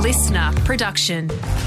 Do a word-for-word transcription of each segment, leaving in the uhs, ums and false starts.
listener production.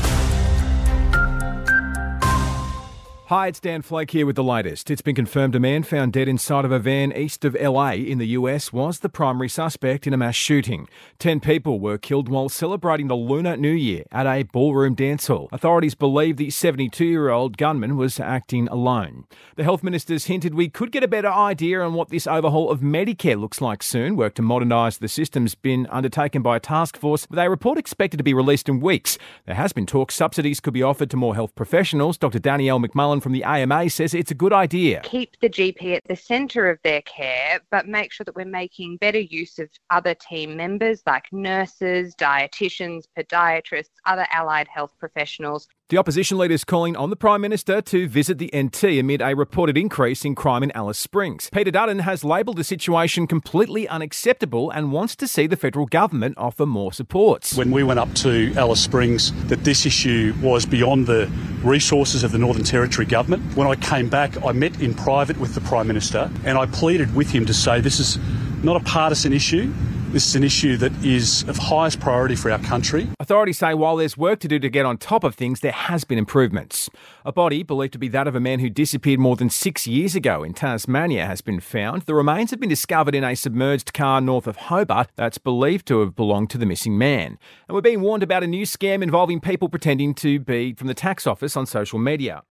Hi, it's Dan Flake here with the latest. It's been confirmed a man found dead inside of a van east of L A in the U S was the primary suspect in a mass shooting. Ten people were killed while celebrating the Lunar New Year at a ballroom dance hall. Authorities believe the seventy-two-year-old gunman was acting alone. The health minister's hinted we could get a better idea on what this overhaul of Medicare looks like soon. Work to modernise the system's been undertaken by a task force, with a report expected to be released in weeks. There has been talk subsidies could be offered to more health professionals. Doctor Danielle McMullen from the A M A says it's a good idea. Keep the G P at the centre of their care, but make sure that we're making better use of other team members like nurses, dietitians, podiatrists, other allied health professionals. The opposition leader is calling on the Prime Minister to visit the N T amid a reported increase in crime in Alice Springs. Peter Dutton has labelled the situation completely unacceptable and wants to see the federal government offer more supports. When we went up to Alice Springs, that this issue was beyond the resources of the Northern Territory government. When I came back, I met in private with the Prime Minister and I pleaded with him to say this is not a partisan issue. This is an issue that is of highest priority for our country. Authorities say while there's work to do to get on top of things, there has been improvements. A body believed to be that of a man who disappeared more than six years ago in Tasmania has been found. The remains have been discovered in a submerged car north of Hobart that's believed to have belonged to the missing man. And we're being warned about a new scam involving people pretending to be from the tax office on social media.